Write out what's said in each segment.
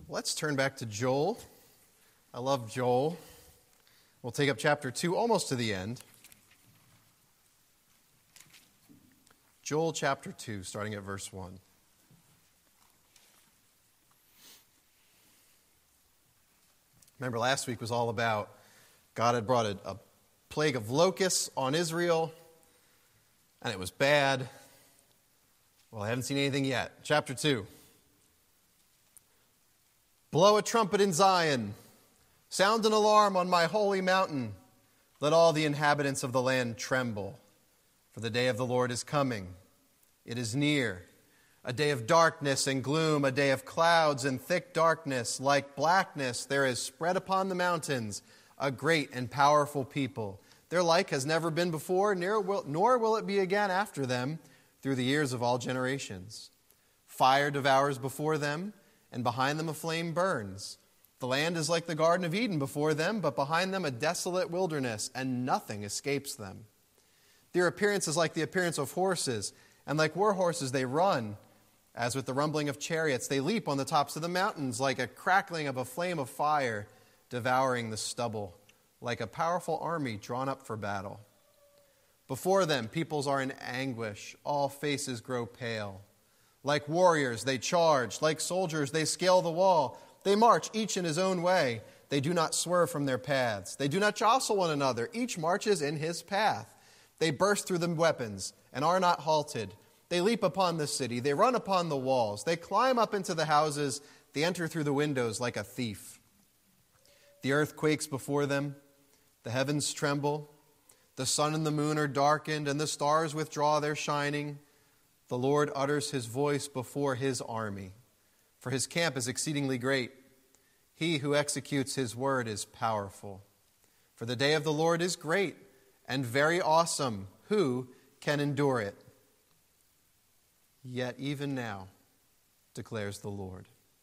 Let's turn back to Joel. I love Joel. We'll take up chapter 2 almost to the end. Joel chapter 2, starting at verse 1. Remember, last week was all about God had brought a plague of locusts on Israel, and it was bad. Well, I haven't seen anything yet. Chapter 2. Blow a trumpet in Zion. Sound an alarm on my holy mountain. Let all the inhabitants of the land tremble. For the day of the Lord is coming. It is near. A day of darkness and gloom, a day of clouds and thick darkness. Like blackness there is spread upon the mountains a great and powerful people. Their like has never been before, nor will it be again after them through the years of all generations. Fire devours before them, and behind them a flame burns. The land is like the Garden of Eden before them, but behind them a desolate wilderness, and nothing escapes them. Their appearance is like the appearance of horses, and like war horses they run. As with the rumbling of chariots, they leap on the tops of the mountains, like a crackling of a flame of fire, devouring the stubble, like a powerful army drawn up for battle. Before them, peoples are in anguish, all faces grow pale. Like warriors, they charge. Like soldiers, they scale the wall. They march, each in his own way. They do not swerve from their paths. They do not jostle one another. Each marches in his path. They burst through the weapons and are not halted. They leap upon the city. They run upon the walls. They climb up into the houses. They enter through the windows like a thief. The earth quakes before them. The heavens tremble. The sun and the moon are darkened, and the stars withdraw their shining. The Lord utters his voice before his army, for his camp is exceedingly great. He who executes his word is powerful. For the day of the Lord is great and very awesome. Who can endure it? Yet even now, declares the Lord,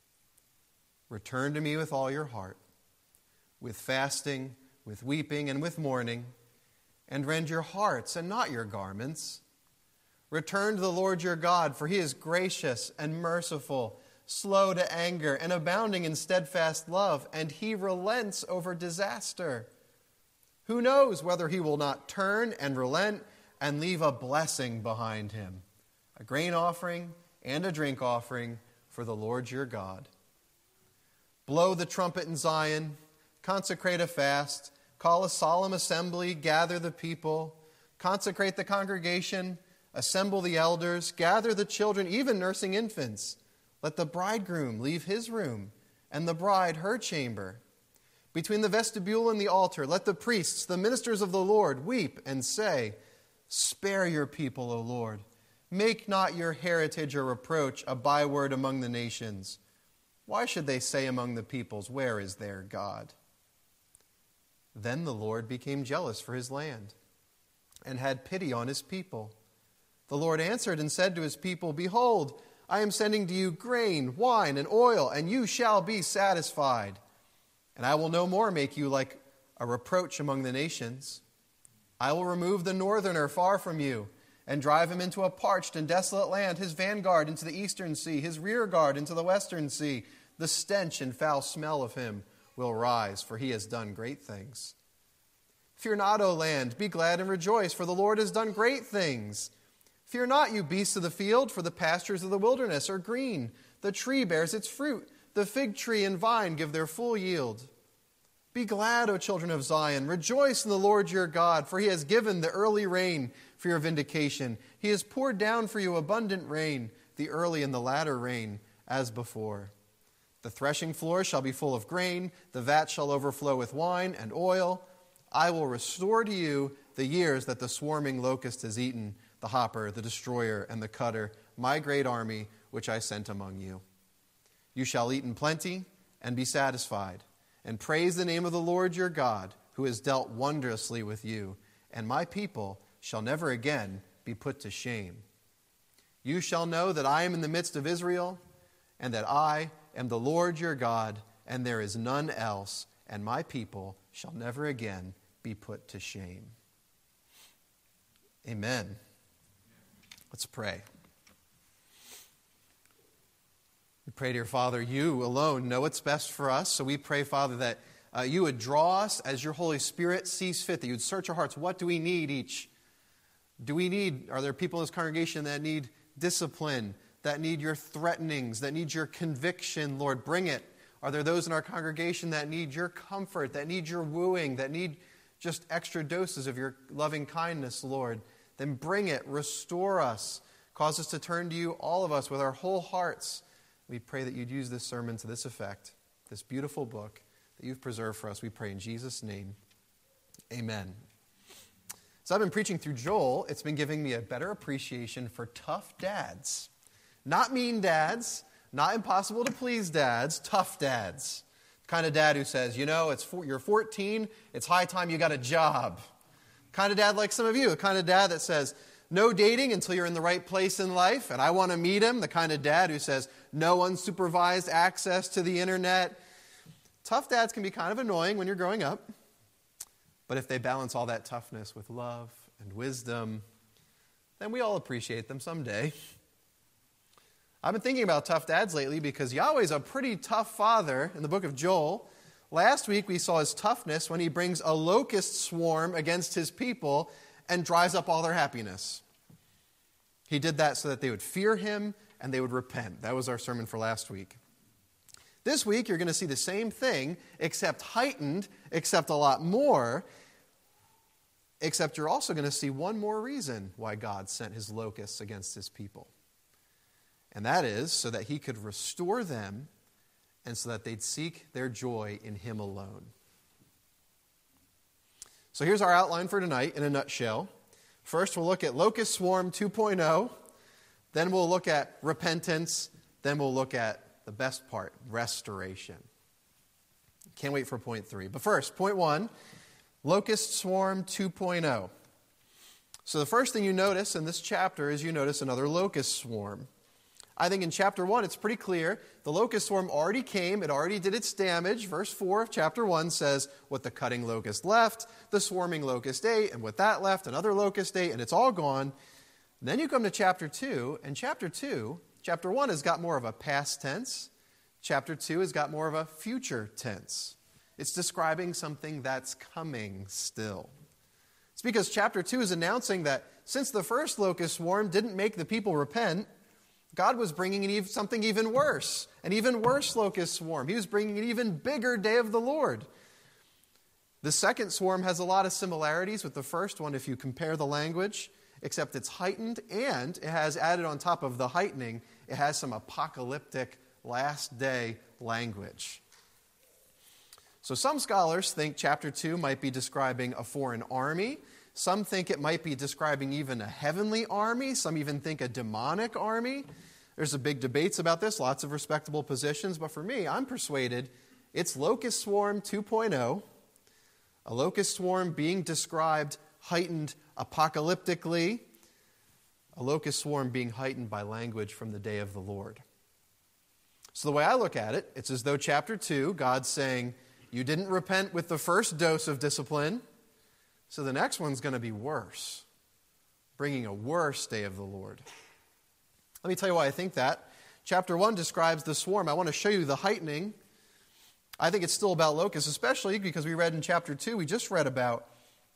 return to me with all your heart, with fasting, with weeping, and with mourning, and rend your hearts and not your garments. Return to the Lord your God, for he is gracious and merciful, slow to anger, and abounding in steadfast love, and he relents over disaster. Who knows whether he will not turn and relent and leave a blessing behind him, a grain offering and a drink offering for the Lord your God. Blow the trumpet in Zion, consecrate a fast, call a solemn assembly, gather the people, consecrate the congregation, assemble the elders, gather the children, even nursing infants. Let the bridegroom leave his room, and the bride her chamber. Between the vestibule and the altar, let the priests, the ministers of the Lord, weep and say, spare your people, O Lord. Make not your heritage a reproach, a byword among the nations. Why should they say among the peoples, where is their God? Then the Lord became jealous for his land, and had pity on his people. The Lord answered and said to his people, behold, I am sending to you grain, wine, and oil, and you shall be satisfied. And I will no more make you like a reproach among the nations. I will remove the northerner far from you, and drive him into a parched and desolate land, his vanguard into the eastern sea, his rear guard into the western sea. The stench and foul smell of him will rise, for he has done great things. Fear not, O land, be glad and rejoice, for the Lord has done great things. Fear not, you beasts of the field, for the pastures of the wilderness are green. The tree bears its fruit. The fig tree and vine give their full yield. Be glad, O children of Zion. Rejoice in the Lord your God, for he has given the early rain for your vindication. He has poured down for you abundant rain, the early and the latter rain, as before. The threshing floor shall be full of grain. The vat shall overflow with wine and oil. I will restore to you the years that the swarming locust has eaten, the hopper, the destroyer, and the cutter, my great army, which I sent among you. You shall eat in plenty and be satisfied, and praise the name of the Lord your God, who has dealt wondrously with you, and my people shall never again be put to shame. You shall know that I am in the midst of Israel, and that I am the Lord your God, and there is none else, and my people shall never again be put to shame. Amen. Let's pray. We pray, dear Father, you alone know what's best for us. So we pray, Father, that you would draw us as your Holy Spirit sees fit, that you would search our hearts. What do we need each? Are there people in this congregation that need discipline, that need your threatenings, that need your conviction? Lord, bring it. Are there those in our congregation that need your comfort, that need your wooing, that need just extra doses of your loving kindness, Lord? Then bring it. Restore us. Cause us to turn to you, all of us, with our whole hearts. We pray that you'd use this sermon to this effect, this beautiful book that you've preserved for us. We pray in Jesus' name. Amen. So I've been preaching through Joel. It's been giving me a better appreciation for tough dads. Not mean dads, not impossible to please dads, tough dads. The kind of dad who says, you're 14, it's high time you got a job. Kind of dad like some of you, the kind of dad that says, no dating until you're in the right place in life, and I want to meet him. The kind of dad who says, no unsupervised access to the internet. Tough dads can be kind of annoying when you're growing up, but if they balance all that toughness with love and wisdom, then we all appreciate them someday. I've been thinking about tough dads lately because Yahweh's a pretty tough father in the book of Joel. Last week we saw his toughness when he brings a locust swarm against his people and dries up all their happiness. He did that so that they would fear him and they would repent. That was our sermon for last week. This week, you're going to see the same thing, except heightened, except a lot more, except you're also going to see one more reason why God sent his locusts against his people. And that is so that he could restore them and so that they'd seek their joy in him alone. So here's our outline for tonight in a nutshell. First, we'll look at Locust Swarm 2.0. Then we'll look at repentance. Then we'll look at the best part, restoration. Can't wait for point 3. But first, point 1, Locust Swarm 2.0. So the first thing you notice in this chapter is you notice another locust swarm. I think in chapter 1 it's pretty clear. The locust swarm already came. It already did its damage. Verse 4 of chapter 1 says what the cutting locust left, the swarming locust ate, and what that left, another locust ate, and it's all gone. And then you come to chapter 2, and chapter 1 has got more of a past tense. Chapter 2 has got more of a future tense. It's describing something that's coming still. It's because chapter 2 is announcing that since the first locust swarm didn't make the people repent, God was bringing in something even worse, an even worse locust swarm. He was bringing an even bigger day of the Lord. The second swarm has a lot of similarities with the first one if you compare the language, except it's heightened, and it has added on top of the heightening, it has some apocalyptic last day language. So some scholars think chapter 2 might be describing a foreign army. Some think it might be describing even a heavenly army. Some even think a demonic army. There's a big debates about this, lots of respectable positions. But for me, I'm persuaded it's Locust Swarm 2.0, a locust swarm being described heightened apocalyptically, a locust swarm being heightened by language from the day of the Lord. So the way I look at it, it's as though chapter 2, God's saying, you didn't repent with the first dose of discipline, so the next one's going to be worse, bringing a worse day of the Lord. Let me tell you why I think that. Chapter 1 describes the swarm. I want to show you the heightening. I think it's still about locusts, especially because we read in chapter 2, we just read about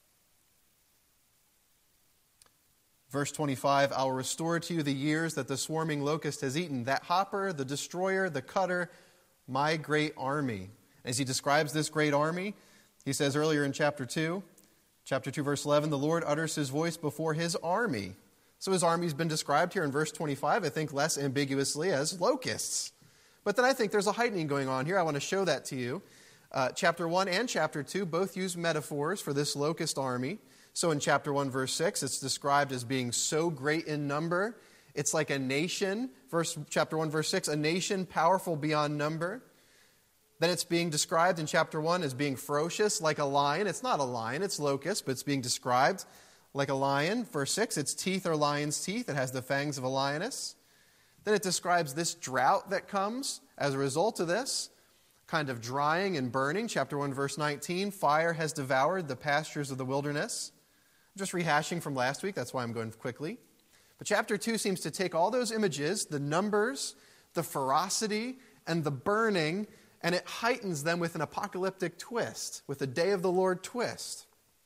verse 25, I'll restore to you the years that the swarming locust has eaten, that hopper, the destroyer, the cutter, my great army. As he describes this great army, he says earlier in chapter 2, verse 11, the Lord utters his voice before his army. So his army's been described here in verse 25, I think less ambiguously as locusts. But then I think there's a heightening going on here. I want to show that to you. Chapter 1 and chapter 2 both use metaphors for this locust army. So in chapter 1, verse 6, it's described as being so great in number. It's like a nation. Chapter 1, verse 6, a nation powerful beyond number. Then it's being described in chapter 1 as being ferocious, like a lion. It's not a lion, it's locust, but it's being described like a lion. Verse 6, its teeth are lion's teeth. It has the fangs of a lioness. Then it describes this drought that comes as a result of this, kind of drying and burning. Chapter 1, verse 19, fire has devoured the pastures of the wilderness. I'm just rehashing from last week, that's why I'm going quickly. But chapter 2 seems to take all those images, the numbers, the ferocity and the burning, and it heightens them with an apocalyptic twist, with a day of the Lord twist.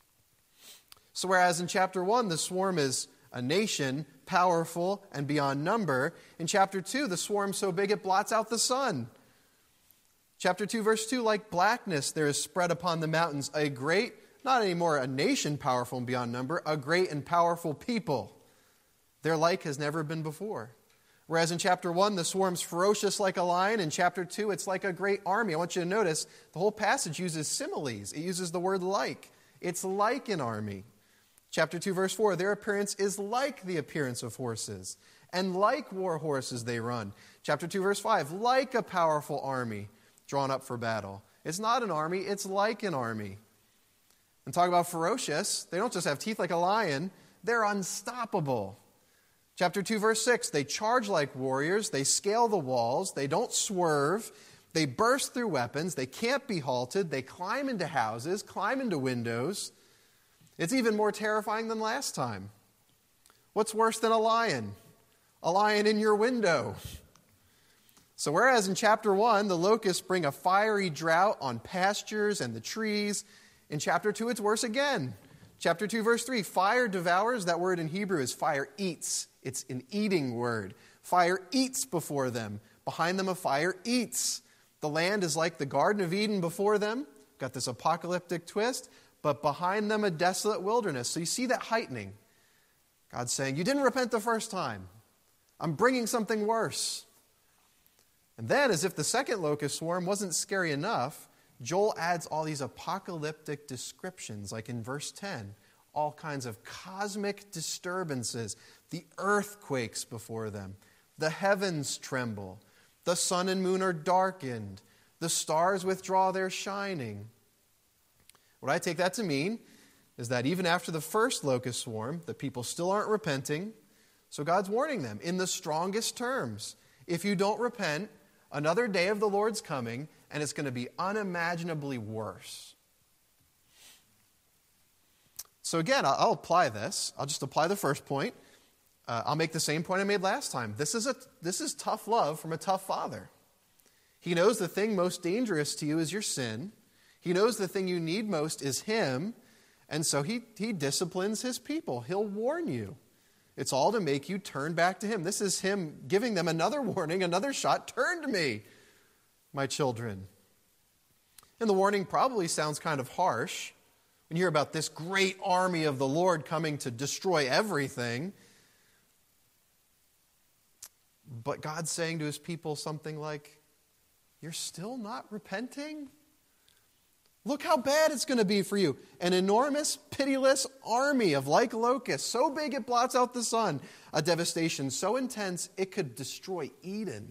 So whereas in chapter 1, the swarm is a nation, powerful and beyond number, in chapter 2, the swarm so big it blots out the sun. Chapter 2, verse 2, like blackness there is spread upon the mountains a great, not anymore a nation powerful and beyond number, a great and powerful people. Their like has never been before. Whereas in chapter 1, the swarm's ferocious like a lion. In chapter 2, it's like a great army. I want you to notice the whole passage uses similes. It uses the word like. It's like an army. Chapter 2, verse 4, their appearance is like the appearance of horses, and like war horses they run. Chapter 2, verse 5, like a powerful army drawn up for battle. It's not an army, it's like an army. And talk about ferocious, they don't just have teeth like a lion, they're unstoppable. Chapter 2, verse 6, they charge like warriors, they scale the walls, they don't swerve, they burst through weapons, they can't be halted, they climb into houses, climb into windows. It's even more terrifying than last time. What's worse than a lion? A lion in your window. So whereas in chapter 1, the locusts bring a fiery drought on pastures and the trees, in chapter 2, it's worse again. Chapter 2, verse 3, fire devours. That word in Hebrew is fire eats. It's an eating word. Fire eats before them. Behind them a fire eats. The land is like the Garden of Eden before them. Got this apocalyptic twist. But behind them a desolate wilderness. So you see that heightening. God's saying, you didn't repent the first time. I'm bringing something worse. And then, as if the second locust swarm wasn't scary enough, Joel adds all these apocalyptic descriptions, like in verse 10, all kinds of cosmic disturbances. The earth quakes before them. The heavens tremble. The sun and moon are darkened. The stars withdraw their shining. What I take that to mean is that even after the first locust swarm, the people still aren't repenting. So God's warning them in the strongest terms. If you don't repent, another day of the Lord's coming, and it's going to be unimaginably worse. So again, I'll apply this. I'll just apply the first point. I'll make the same point I made last time. This is tough love from a tough father. He knows the thing most dangerous to you is your sin. He knows the thing you need most is him. And so he disciplines his people. He'll warn you. It's all to make you turn back to him. This is him giving them another warning, another shot. Turn to me, my children. And the warning probably sounds kind of harsh when you hear about this great army of the Lord coming to destroy everything. But God's saying to his people something like, you're still not repenting? Look how bad it's going to be for you. An enormous, pitiless army of like locusts, so big it blots out the sun. A devastation so intense it could destroy Eden.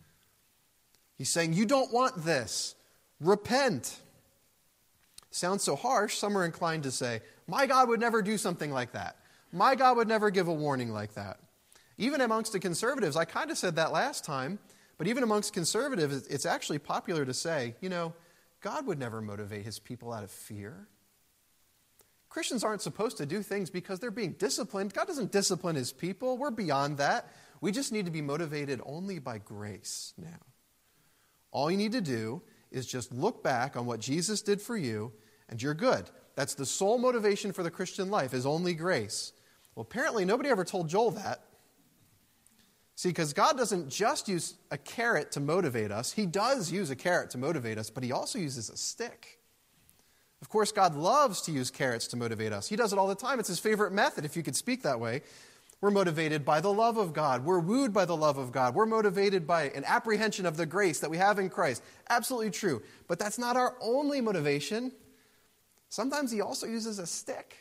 He's saying, you don't want this. Repent. Sounds so harsh, some are inclined to say, my God would never do something like that. My God would never give a warning like that. Even amongst the conservatives, I kind of said that last time, but even amongst conservatives, it's actually popular to say, God would never motivate his people out of fear. Christians aren't supposed to do things because they're being disciplined. God doesn't discipline his people. We're beyond that. We just need to be motivated only by grace now. All you need to do is just look back on what Jesus did for you, and you're good. That's the sole motivation for the Christian life, is only grace. Well, apparently nobody ever told Joel that. See, because God doesn't just use a carrot to motivate us. He does use a carrot to motivate us, but he also uses a stick. Of course, God loves to use carrots to motivate us. He does it all the time. It's his favorite method, if you could speak that way. We're motivated by the love of God. We're wooed by the love of God. We're motivated by an apprehension of the grace that we have in Christ. Absolutely true. But that's not our only motivation. Sometimes he also uses a stick.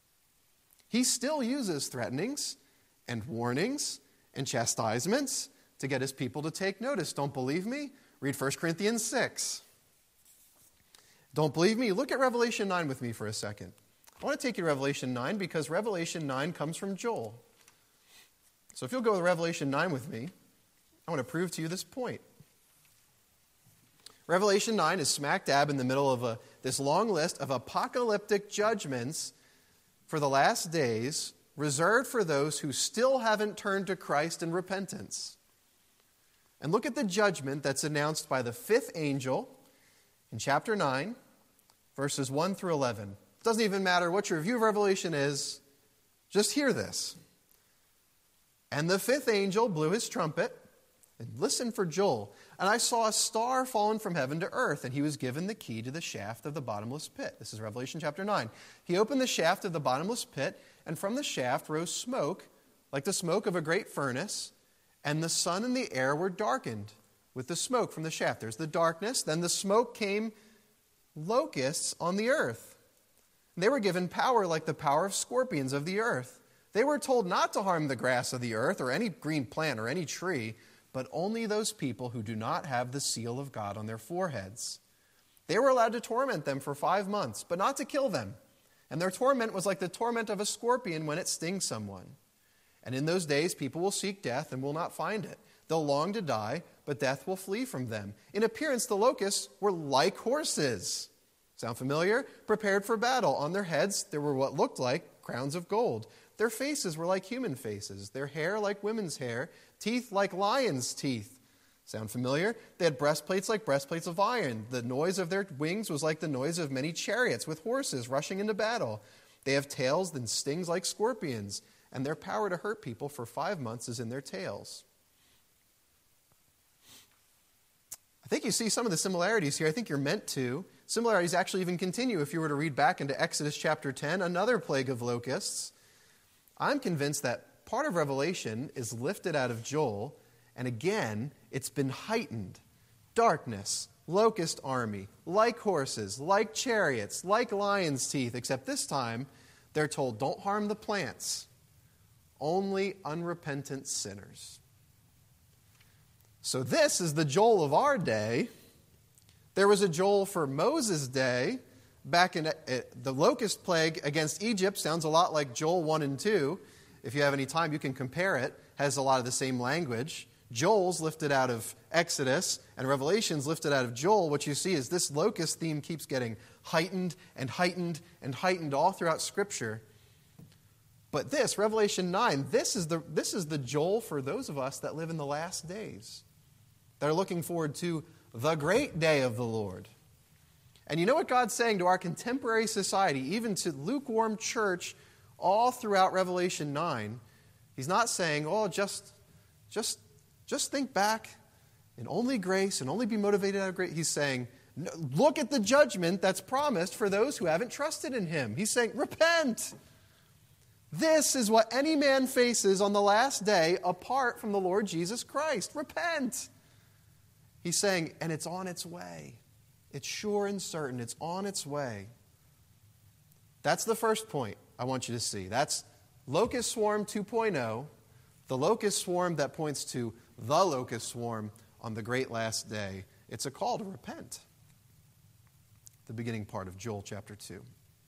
He still uses threatenings and warnings and chastisements to get his people to take notice. Don't believe me? Read 1 Corinthians 6. Don't believe me? Look at Revelation 9 with me for a second. I want to take you to Revelation 9 because Revelation 9 comes from Joel. So if you'll go to Revelation 9 with me, I want to prove to you this point. Revelation 9 is smack dab in the middle of this long list of apocalyptic judgments for the last days, reserved for those who still haven't turned to Christ in repentance. and look at the judgment that's announced by the fifth angel in chapter 9, verses 1 through 11. It doesn't even matter what your view of Revelation is. Just hear this. And the fifth angel blew his trumpet, and listen for Joel. And I saw a star fallen from heaven to earth, and he was given the key to the shaft of the bottomless pit. This is Revelation chapter 9. He opened the shaft of the bottomless pit, and from the shaft rose smoke, like the smoke of a great furnace, and the sun and the air were darkened with the smoke from the shaft. There's the darkness. Then the smoke came locusts on the earth. They were given power like the power of scorpions of the earth. They were told not to harm the grass of the earth or any green plant or any tree, but only those people who do not have the seal of God on their foreheads. They were allowed to torment them for 5 months, but not to kill them. And their torment was like the torment of a scorpion when it stings someone. And in those days, people will seek death and will not find it. They'll long to die, but death will flee from them. In appearance, the locusts were like horses. Sound familiar? Prepared for battle. On their heads, there were what looked like crowns of gold. Their faces were like human faces. Their hair like women's hair. Teeth like lions' teeth. Sound familiar? They had breastplates like breastplates of iron. The noise of their wings was like the noise of many chariots with horses rushing into battle. They have tails and stings like scorpions, and their power to hurt people for 5 months is in their tails. I think you see some of the similarities here. I think you're meant to. Similarities actually even continue if you were to read back into Exodus chapter 10, another plague of locusts. I'm convinced that part of Revelation is lifted out of Joel, and again, it's been heightened. Darkness, locust army, like horses, like chariots, like lions' teeth, except this time they're told, don't harm the plants, only unrepentant sinners. So this is the Joel of our day. There was a Joel for Moses' day. Back in the locust plague against Egypt sounds a lot like Joel 1 and 2. If you have any time, you can compare it. Has a lot of the same language. Joel's lifted out of Exodus, and Revelation's lifted out of Joel. What you see is this locust theme keeps getting heightened and heightened and heightened all throughout Scripture. But this, Revelation 9, this is the Joel for those of us that live in the last days, that are looking forward to the great day of the Lord. And you know what God's saying to our contemporary society, even to lukewarm church all throughout Revelation 9? He's not saying, oh, just think back and only grace and only be motivated out of grace. He's saying, no, look at the judgment that's promised for those who haven't trusted in Him. He's saying, repent. This is what any man faces on the last day apart from the Lord Jesus Christ. Repent. He's saying, and it's on its way. It's sure and certain. It's on its way. That's the first point I want you to see. That's Locust Swarm 2.0, the locust swarm that points to the locust swarm on the great last day. It's a call to repent. The beginning part of Joel chapter 2.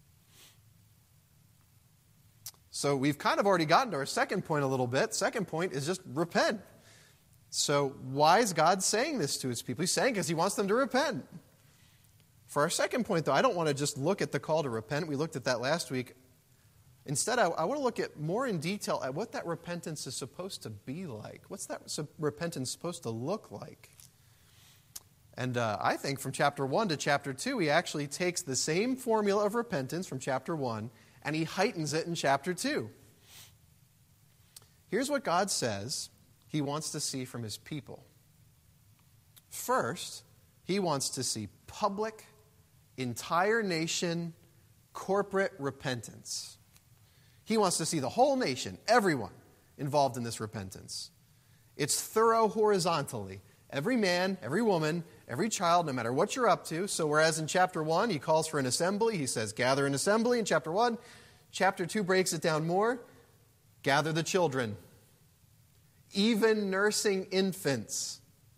So we've kind of already gotten to our second point a little bit. Second point is just repent. So why is God saying this to His people? He's saying because He wants them to repent. For our second point, though, I don't want to just look at the call to repent. We looked at that last week. Instead, I want to look at more in detail at what that repentance is supposed to be like. What's that repentance supposed to look like? And I think from chapter 1 to chapter 2, He actually takes the same formula of repentance from chapter 1 and He heightens it in chapter 2. Here's what God says He wants to see from His people. First, He wants to see public, entire nation, corporate repentance. He wants to see the whole nation, everyone, involved in this repentance. It's thorough horizontally. Every man, every woman, every child, no matter what you're up to. So whereas in chapter 1 He calls for an assembly, He says gather an assembly in chapter 1. Chapter 2 breaks it down more. Gather the children. Even nursing infants.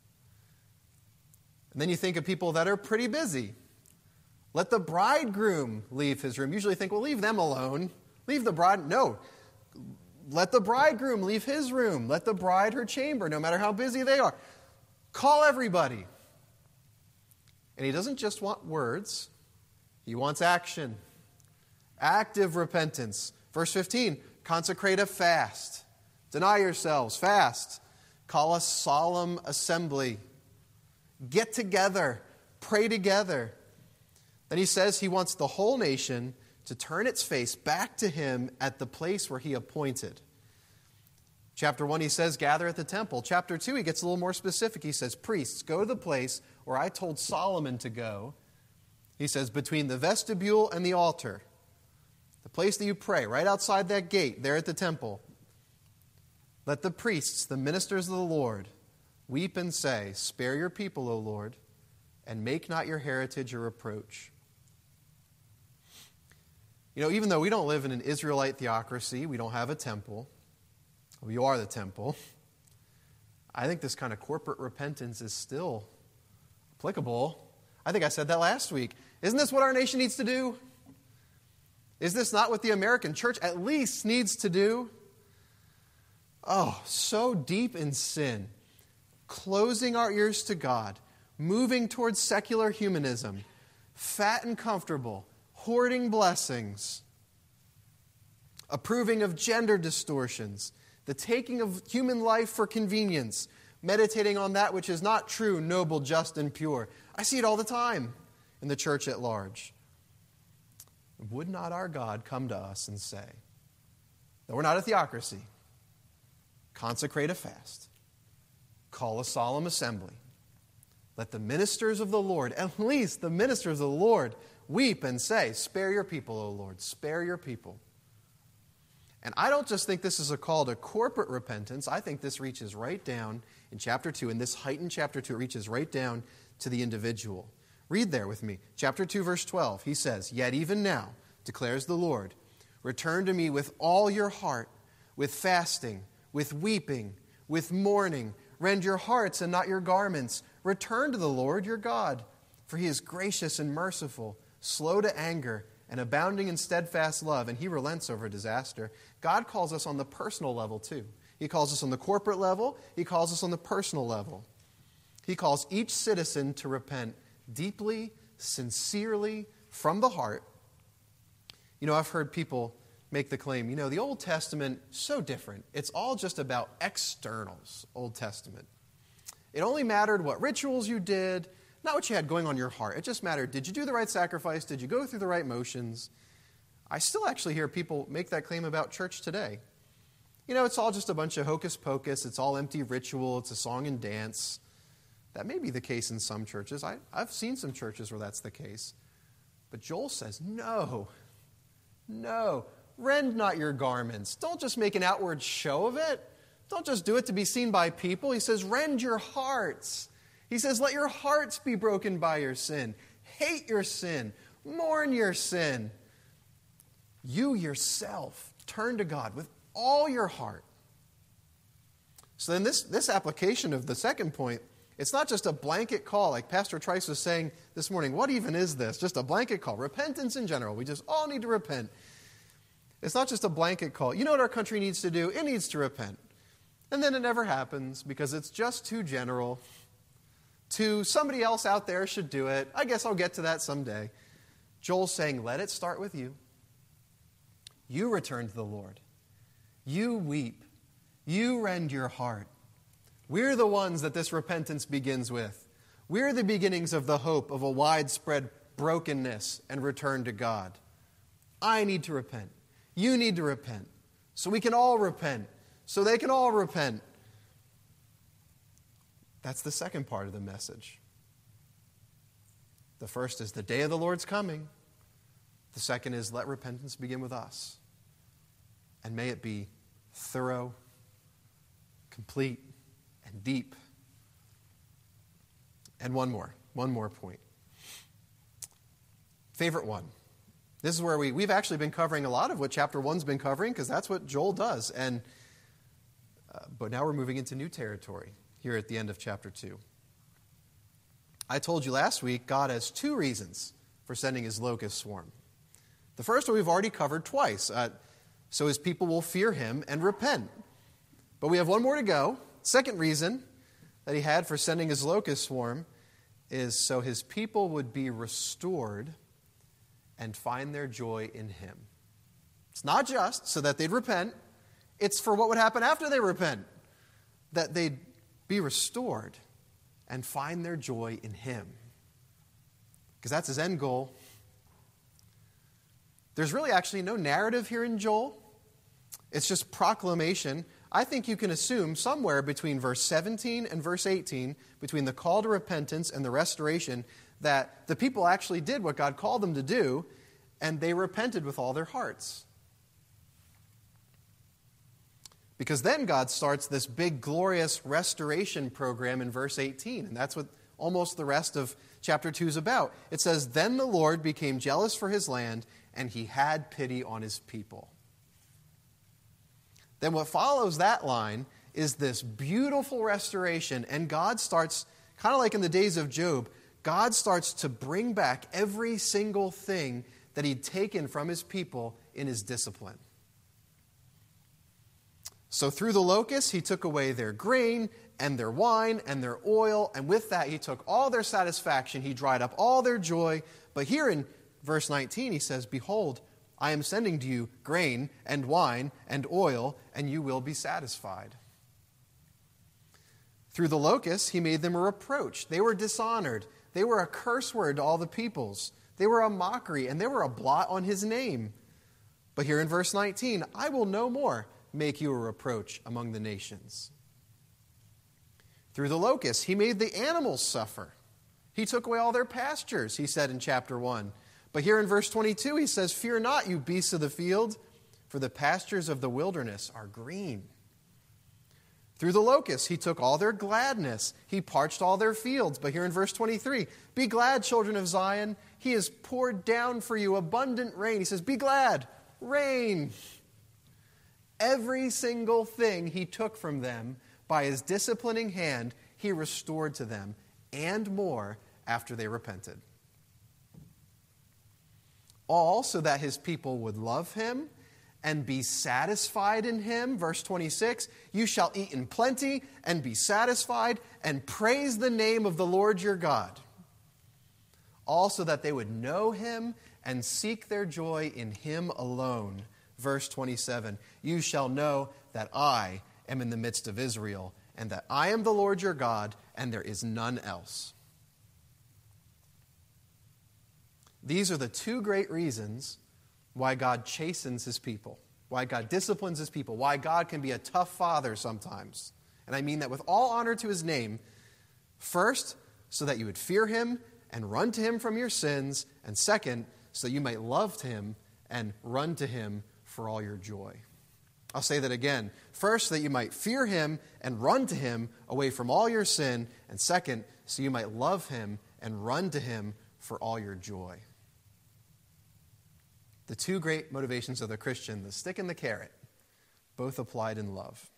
And then you think of people that are pretty busy. Let the bridegroom leave his room. Usually think, well, leave them alone. Leave the bride. No. Let the bridegroom leave his room. Let the bride her chamber, no matter how busy they are. Call everybody. And He doesn't just want words. He wants action. Active repentance. Verse 15, consecrate a fast. Deny yourselves, fast. Call a solemn assembly. Get together. Pray together. Then he says he wants the whole nation to turn its face back to him at the place where he appointed. Chapter 1, he says, gather at the temple. Chapter 2, he gets a little more specific. He says, priests, go to the place where I told Solomon to go. He says, between the vestibule and the altar, the place that you pray, right outside that gate, there at the temple. Let the priests, the ministers of the Lord, weep and say, spare your people, O Lord, and make not your heritage a reproach. You know, even though we don't live in an Israelite theocracy, we don't have a temple, we are the temple, I think this kind of corporate repentance is still applicable. I think I said that last week. Isn't this what our nation needs to do? Is this not what the American church at least needs to do? Oh, so deep in sin, closing our ears to God, moving towards secular humanism, fat and comfortable, hoarding blessings, approving of gender distortions, the taking of human life for convenience, meditating on that which is not true, noble, just, and pure. I see it all the time in the church at large. Would not our God come to us and say, though we're not a theocracy, consecrate a fast, call a solemn assembly, let the ministers of the Lord, at least the ministers of the Lord, weep and say, spare your people, O Lord, spare your people. And I don't just think this is a call to corporate repentance. I think this reaches right down in chapter 2. In this heightened chapter 2, it reaches right down to the individual. Read there with me. Chapter 2, verse 12. He says, yet even now, declares the Lord, return to me with all your heart, with fasting, with weeping, with mourning. Rend your hearts and not your garments. Return to the Lord your God, for he is gracious and merciful, slow to anger, and abounding in steadfast love, and he relents over disaster. God calls us on the personal level too. He calls us on the corporate level. He calls us on the personal level. He calls each citizen to repent deeply, sincerely, from the heart. You know, I've heard people make the claim, you know, the Old Testament, so different. It's all just about externals, Old Testament. It only mattered what rituals you did, not what you had going on in your heart. It just mattered, did you do the right sacrifice? Did you go through the right motions? I still actually hear people make that claim about church today. You know, it's all just a bunch of hocus pocus. It's all empty ritual. It's a song and dance. That may be the case in some churches. I've seen some churches where that's the case. But Joel says, no, rend not your garments. Don't just make an outward show of it. Don't just do it to be seen by people. He says, rend your hearts. He says, let your hearts be broken by your sin. Hate your sin. Mourn your sin. You yourself turn to God with all your heart. So then this application of the second point, it's not just a blanket call, like Pastor Trice was saying this morning. What even is this? Just a blanket call. Repentance in general. We just all need to repent. It's not just a blanket call. You know what our country needs to do? It needs to repent. And then it never happens because it's just too general. Somebody else out there should do it. I guess I'll get to that someday. Joel's saying, let it start with you. You return to the Lord. You weep. You rend your heart. We're the ones that this repentance begins with. We're the beginnings of the hope of a widespread brokenness and return to God. I need to repent. You need to repent. So we can all repent. So they can all repent. That's the second part of the message. The first is the day of the Lord's coming. The second is let repentance begin with us. And may it be thorough, complete, and deep. And one more point. Favorite one. This is where we've actually been covering a lot of what chapter 1's been covering because that's what Joel does. But now we're moving into new territory here at the end of chapter 2. I told you last week God has two reasons for sending his locust swarm. The first one we've already covered twice. So his people will fear him and repent. But we have one more to go. Second reason that he had for sending his locust swarm is so his people would be restored and find their joy in him. It's not just so that they'd repent. It's for what would happen after they repent. That they'd be restored, and find their joy in him. Because that's his end goal. There's really actually no narrative here in Joel. It's just proclamation. I think you can assume somewhere between verse 17 and verse 18, between the call to repentance and the restoration, that the people actually did what God called them to do, and they repented with all their hearts. Because then God starts this big, glorious restoration program in verse 18, and that's what almost the rest of chapter 2 is about. It says, "Then the Lord became jealous for his land, and he had pity on his people." Then what follows that line is this beautiful restoration, and God starts, kind of like in the days of Job, God starts to bring back every single thing that he'd taken from his people in his discipline. So through the locusts, he took away their grain and their wine and their oil, and with that he took all their satisfaction. He dried up all their joy. But here in verse 19 he says, "Behold, I am sending to you grain and wine and oil, and you will be satisfied." Through the locusts, he made them a reproach. They were dishonored. They were a curse word to all the peoples. They were a mockery, and they were a blot on his name. But here in verse 19, "I will no more make you a reproach among the nations." Through the locusts, he made the animals suffer. He took away all their pastures, he said in chapter 1. But here in verse 22, he says, "Fear not, you beasts of the field, for the pastures of the wilderness are green." Through the locusts, he took all their gladness. He parched all their fields. But here in verse 23, "Be glad, children of Zion. He has poured down for you abundant rain." He says, "Be glad, rain." Every single thing he took from them by his disciplining hand, he restored to them, and more after they repented. All so that his people would love him and be satisfied in him. Verse 26, "You shall eat in plenty and be satisfied, and praise the name of the Lord your God." All so that they would know him and seek their joy in him alone. Verse 27, "You shall know that I am in the midst of Israel, and that I am the Lord your God, and there is none else." These are the two great reasons why God chastens his people, why God disciplines his people, why God can be a tough father sometimes. And I mean that with all honor to his name. First, so that you would fear him and run to him from your sins. And second, so you might love him and run to him for all your joy. I'll say that again. First, so that you might fear him and run to him away from all your sin. And second, so you might love him and run to him for all your joy. The two great motivations of the Christian, the stick and the carrot, both applied in love.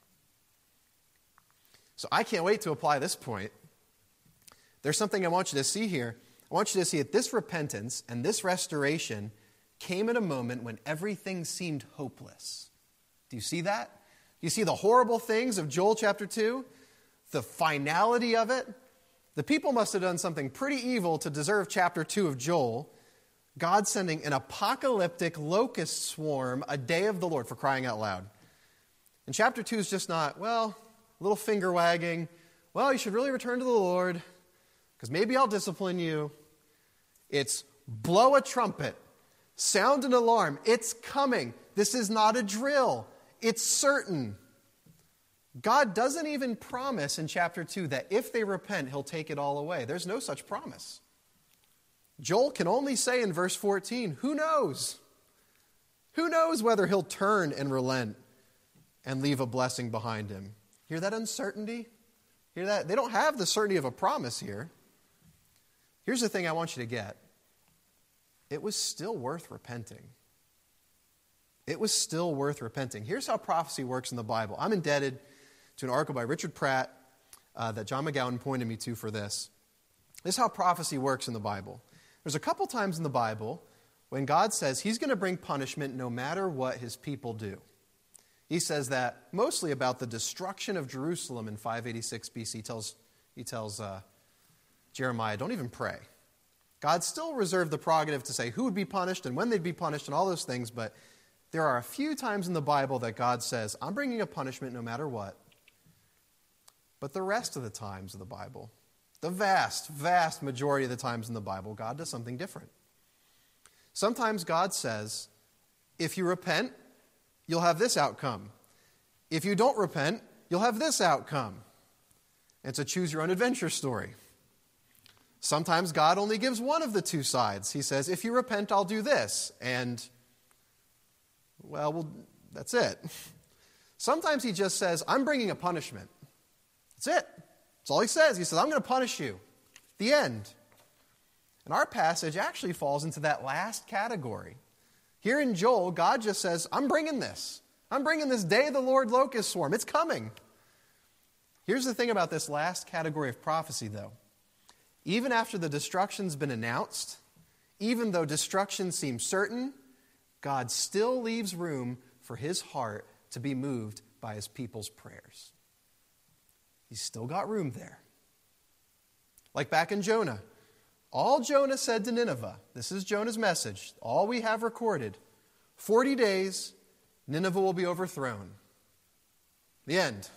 So I can't wait to apply this point. There's something I want you to see here. I want you to see that this repentance and this restoration came at a moment when everything seemed hopeless. Do you see that? You see the horrible things of Joel chapter 2? The finality of it? The people must have done something pretty evil to deserve chapter 2 of Joel. God sending an apocalyptic locust swarm, a day of the Lord, for crying out loud. And chapter 2 is just not, well, a little finger wagging. Well, you should really return to the Lord, because maybe I'll discipline you. It's blow a trumpet. Sound an alarm. It's coming. This is not a drill. It's certain. God doesn't even promise in chapter 2 that if they repent, he'll take it all away. There's no such promise. Joel can only say in verse 14, who knows? Who knows whether he'll turn and relent and leave a blessing behind him? Hear that uncertainty? Hear that? They don't have the certainty of a promise here. Here's the thing I want you to get. It was still worth repenting. It was still worth repenting. Here's how prophecy works in the Bible. I'm indebted to an article by Richard Pratt that John McGowan pointed me to for this. This is how prophecy works in the Bible. There's a couple times in the Bible when God says he's going to bring punishment no matter what his people do. He says that mostly about the destruction of Jerusalem in 586 BC. He tells Jeremiah, don't even pray. God still reserved the prerogative to say who would be punished and when they'd be punished and all those things, but there are a few times in the Bible that God says, I'm bringing a punishment no matter what. But the rest of the times of the Bible, the vast, vast majority of the times in the Bible, God does something different. Sometimes God says, if you repent, you'll have this outcome. If you don't repent, you'll have this outcome. It's a choose-your-own-adventure story. Sometimes God only gives one of the two sides. He says, if you repent, I'll do this. And, well, that's it. Sometimes he just says, I'm bringing a punishment. That's it. That's all he says. He says, I'm going to punish you. The end. And our passage actually falls into that last category. Here in Joel, God just says, I'm bringing this. I'm bringing this day of the Lord locust swarm. It's coming. Here's the thing about this last category of prophecy, though. Even after the destruction's been announced, even though destruction seems certain, God still leaves room for his heart to be moved by his people's prayers. He's still got room there. Like back in Jonah. All Jonah said to Nineveh, this is Jonah's message, all we have recorded, 40 days, Nineveh will be overthrown. The end.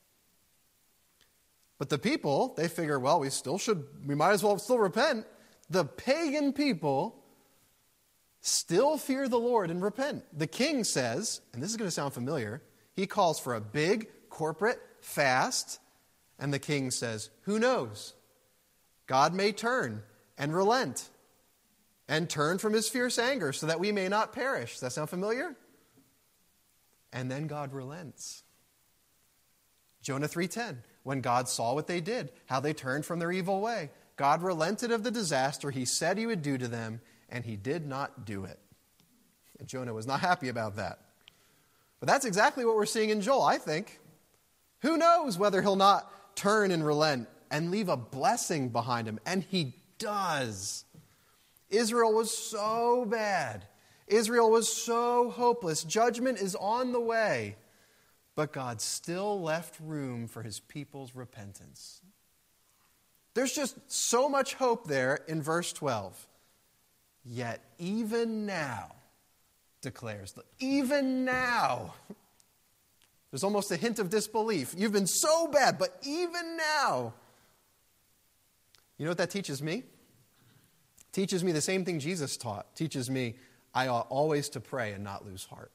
But the people, they figure, well, we might as well still repent. The pagan people still fear the Lord and repent. The king says, and this is going to sound familiar, he calls for a big corporate fast, and the king says, who knows? God may turn and relent and turn from his fierce anger so that we may not perish. Does that sound familiar? And then God relents. Jonah 3:10. When God saw what they did, how they turned from their evil way, God relented of the disaster he said he would do to them, and he did not do it. And Jonah was not happy about that. But that's exactly what we're seeing in Joel, I think. Who knows whether he'll not turn and relent and leave a blessing behind him? And he does. Israel was so bad. Israel was so hopeless. Judgment is on the way. But God still left room for his people's repentance. There's just so much hope there in verse 12. Yet even now, declares, even now. There's almost a hint of disbelief. You've been so bad, but even now. You know what that teaches me? It teaches me the same thing Jesus taught. It teaches me I ought always to pray and not lose heart.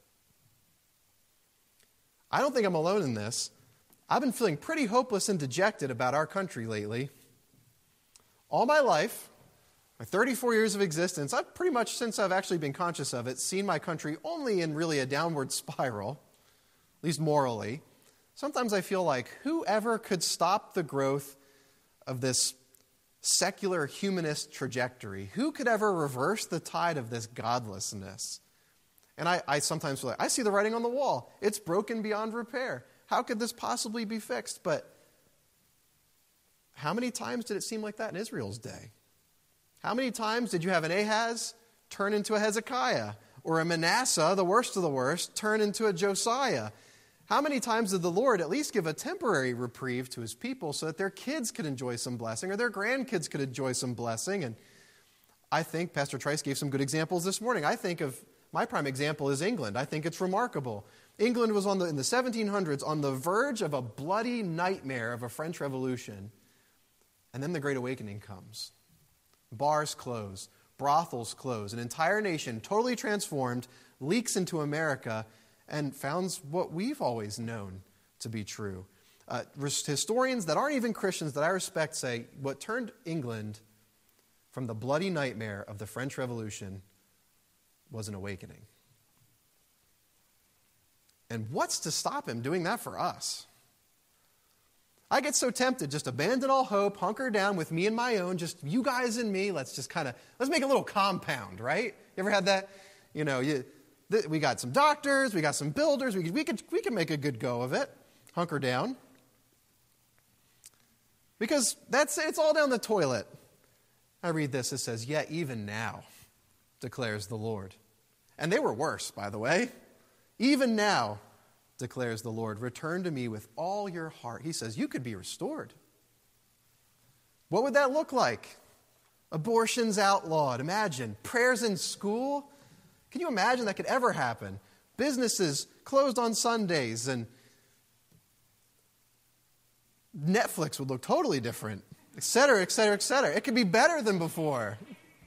I don't think I'm alone in this. I've been feeling pretty hopeless and dejected about our country lately. All my life, my 34 years of existence, I've pretty much, since I've actually been conscious of it, seen my country only in really a downward spiral, at least morally. Sometimes I feel like whoever could stop the growth of this secular humanist trajectory, who could ever reverse the tide of this godlessness? And I sometimes feel like, I see the writing on the wall. It's broken beyond repair. How could this possibly be fixed? But how many times did it seem like that in Israel's day? How many times did you have an Ahaz turn into a Hezekiah? Or a Manasseh, the worst of the worst, turn into a Josiah? How many times did the Lord at least give a temporary reprieve to his people so that their kids could enjoy some blessing or their grandkids could enjoy some blessing? And I think Pastor Trice gave some good examples this morning. I think of my prime example is England. I think it's remarkable. England was in the 1700s on the verge of a bloody nightmare of a French Revolution. And then the Great Awakening comes. Bars close. Brothels close. An entire nation, totally transformed, leaks into America and founds what we've always known to be true. Historians that aren't even Christians that I respect say what turned England from the bloody nightmare of the French Revolution was an awakening. And what's to stop him doing that for us? I get so tempted, just abandon all hope, hunker down with me and my own, just you guys and me, let's make a little compound, right? You ever had that? We got some doctors, we got some builders, we could make a good go of it. Hunker down. Because it's all down the toilet. I read this, it says, "Yet even now, declares the Lord." And they were worse, by the way. "Even now, declares the Lord, return to me with all your heart." He says, you could be restored. What would that look like? Abortions outlawed. Imagine. Prayers in school. Can you imagine that could ever happen? Businesses closed on Sundays and Netflix would look totally different, et cetera, et cetera, et cetera. It could be better than before.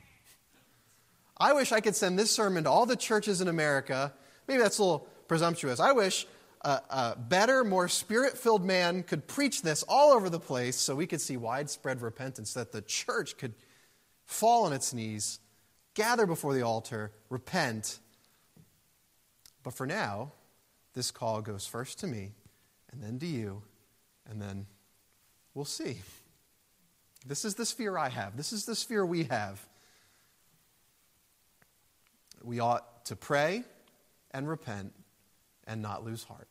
I wish I could send this sermon to all the churches in America. Maybe that's a little presumptuous. I wish a better, more spirit-filled man could preach this all over the place so we could see widespread repentance, that the church could fall on its knees, gather before the altar, repent. But for now, this call goes first to me, and then to you, and then we'll see. This is the sphere I have. This is the sphere we have. We ought to pray and repent and not lose heart.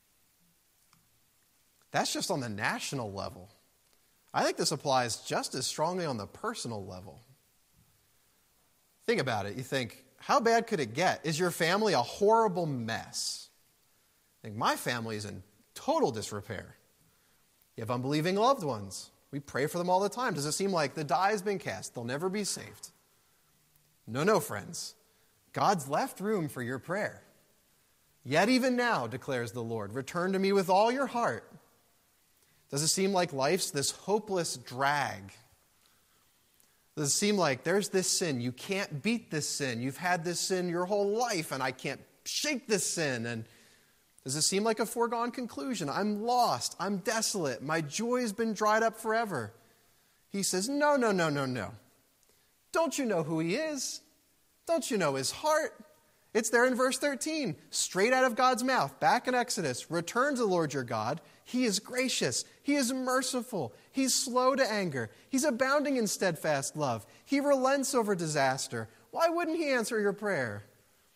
That's just on the national level. I think this applies just as strongly on the personal level. Think about it. You think, how bad could it get? Is your family a horrible mess? I think my family is in total disrepair. You have unbelieving loved ones. We pray for them all the time. Does it seem like the die has been cast? They'll never be saved. No, friends. God's left room for your prayer. Yet even now, declares the Lord, return to me with all your heart. Does it seem like life's this hopeless drag? Does it seem like there's this sin, you can't beat this sin, you've had this sin your whole life, and I can't shake this sin? And does it seem like a foregone conclusion? I'm lost, I'm desolate, my joy's been dried up forever. He says, no. Don't you know who he is? Don't you know his heart? It's there in verse 13, straight out of God's mouth, back in Exodus. Return to the Lord your God. He is gracious. He is merciful. He's slow to anger. He's abounding in steadfast love. He relents over disaster. Why wouldn't he answer your prayer?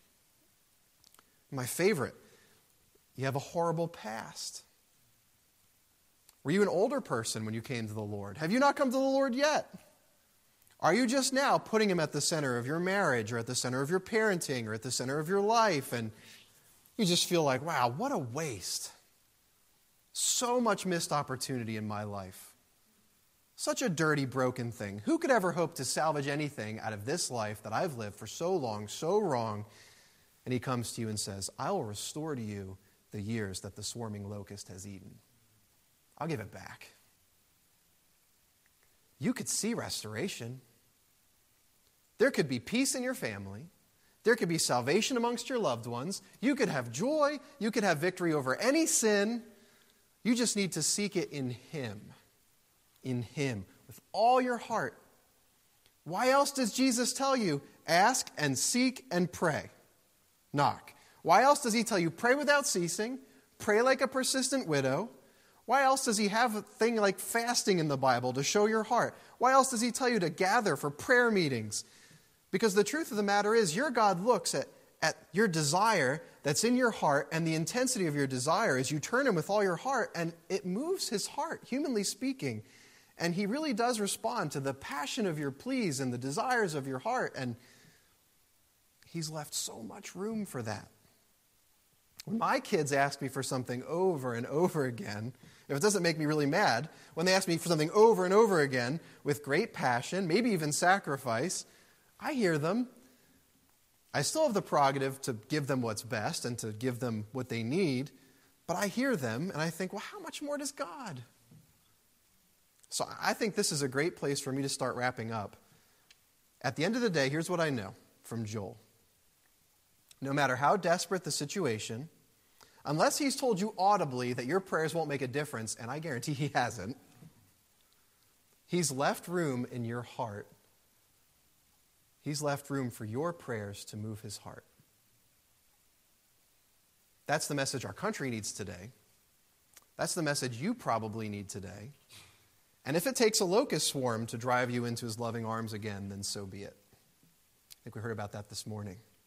My favorite, you have a horrible past. Were you an older person when you came to the Lord? Have you not come to the Lord yet? Are you just now putting him at the center of your marriage or at the center of your parenting or at the center of your life, and you just feel like, wow, what a waste. So much missed opportunity in my life. Such a dirty, broken thing. Who could ever hope to salvage anything out of this life that I've lived for so long, so wrong? And he comes to you and says, I will restore to you the years that the swarming locust has eaten. I'll give it back. You could see restoration. There could be peace in your family. There could be salvation amongst your loved ones. You could have joy. You could have victory over any sin. You just need to seek it in him. In him. With all your heart. Why else does Jesus tell you, ask and seek and pray? Knock. Why else does he tell you, pray without ceasing? Pray like a persistent widow? Why else does he have a thing like fasting in the Bible to show your heart? Why else does he tell you to gather for prayer meetings? Because the truth of the matter is, your God looks at your desire that's in your heart, and the intensity of your desire is you turn him with all your heart, and it moves his heart, humanly speaking. And he really does respond to the passion of your pleas and the desires of your heart, and he's left so much room for that. When my kids ask me for something over and over again, if it doesn't make me really mad, when they ask me for something over and over again with great passion, maybe even sacrifice, I hear them. I still have the prerogative to give them what's best and to give them what they need, but I hear them and I think, well, how much more does God? So I think this is a great place for me to start wrapping up. At the end of the day, here's what I know from Joel. No matter how desperate the situation, unless he's told you audibly that your prayers won't make a difference, and I guarantee he hasn't, he's left room in your heart. He's left room for your prayers to move his heart. That's the message our country needs today. That's the message you probably need today. And if it takes a locust swarm to drive you into his loving arms again, then so be it. I think we heard about that this morning.